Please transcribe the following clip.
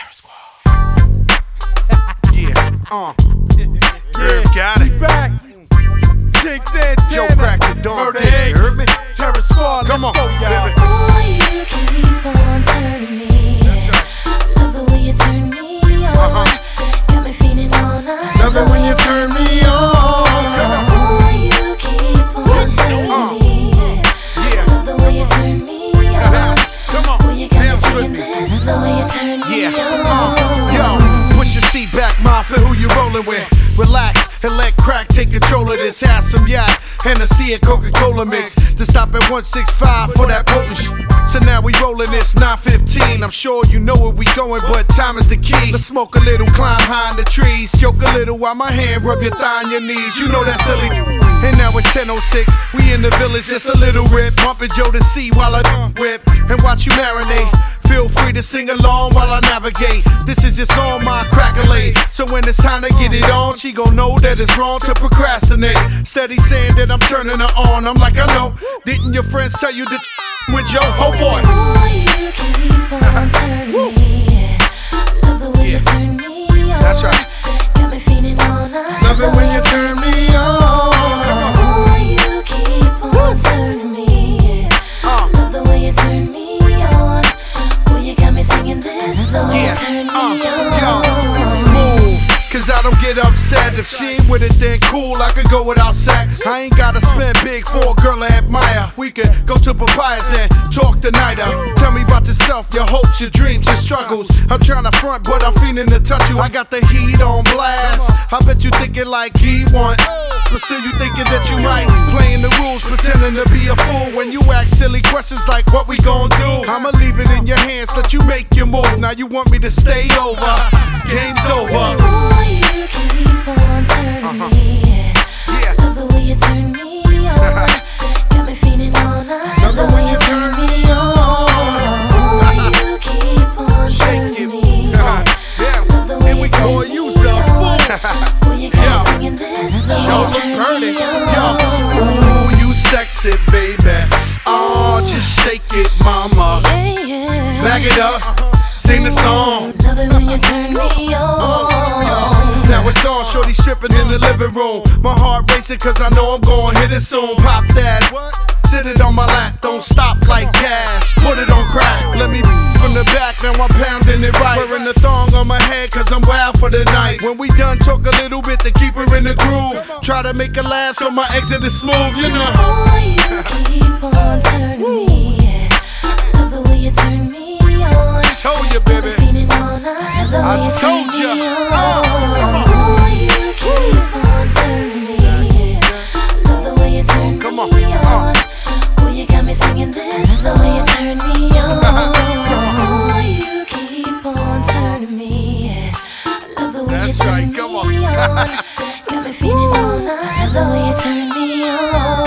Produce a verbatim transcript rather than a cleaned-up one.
Terror Squad. Yeah, uh. Yeah, got it. Back. Jake Santana. Joe Crack the Dawn. Murder Dick, you heard me? Terror Squad. Come on, Let's go, y'all. baby. Boy, you keep on turning me. Love the way you turn me on. Uh-huh. Got me feeling all night. Love it when you turn me on. Boy, you keep on turning Uh. me. Yeah. Love the way you turn me on. Come on, Boy, you got me dance with singing me. this. The way you turn me Yeah, on. uh, yo, push your seat back, Mafia, who you rolling with? Relax and let crack take control of this. Have some yacht, Hennessy and Coca-Cola mix to stop at one sixty-five for that potent sh. So now we rolling this nine fifteen. I'm sure you know where we going, but time is the key. Let's smoke a little, climb high in the trees, joke a little while my hand rub your thigh on your knees. You know that silly. And now it's ten oh six, we in the village, just a little rip. Bumping Joe to see while I whip and watch you marinate. Feel free to sing along while I navigate. This is just on my crackle-aid. So when it's time to get it on, she gon' know that it's wrong to procrastinate. Steady saying that I'm turning her on. I'm like, I know. Didn't your friends tell you that with Joe? Oh boy. Boy, you keep on turning me. Love the way you turn me on. That's right. Got me feeling all night. Love it when you turn me on. Boy, you keep on turning me. Uh. Love the way you turn me on. Boy, you got me singing this. The way you turn me Yo, on. smooth. Cause I don't get upset. If she ain't with it, then cool, I could go without sex. I ain't gotta spend big for a girl I admire. We could go to Papayas and talk the night out. Tell me about yourself, your hopes, your dreams, your struggles. I'm trying to front, but I'm feeling to touch you. I got the heat on blast. I bet you thinking like he want, but still you thinking that you right. Playing the rules, pretending to be a fool. When you ask silly questions like what we gon' do, I'ma leave it in your hands, let you make your move. Now you want me to stay over, game's over. Boy, you keep on turning me. Yeah. Love the way you turn me on. Got me feeling all night. Love the way you turn me on. Boy, you keep on Shake turning it. me. Yeah. Love the way And we you turn gon' me use a on. fool. Boy, you got Yo. me singing this. The way Show you look turn burning. me Yo. on. Ooh, you sexy, baby. Oh, just shake it, mama. Yeah, yeah. Back it up. Sing the song. Love it when you turn me on. Now it's on, shorty stripping in the living room. My heart racing cause I know I'm gon' hit it soon. Pop that, sit it on my lap, don't stop like cash. Put it on crack, let me from the back, now I'm pounding it right. Wearing the thong on my head cause I'm wild for the night. When we done, talk a little bit to keep her in the groove. Try to make it last so my exit is smooth, you know. Boy, you keep on turning me. Love the way you turn me on. Told you, baby. Feeling all night. The way I you told turn ya. me Uh, on. Boy, you keep on turning me. Love the way you turn Come me on. Uh. on. Boy, you got me singing this. The way you turn me on. Boy, you keep on turning me. Love the way That's you turn right, me come on. on. Got me feeling all night. The way you turn me on.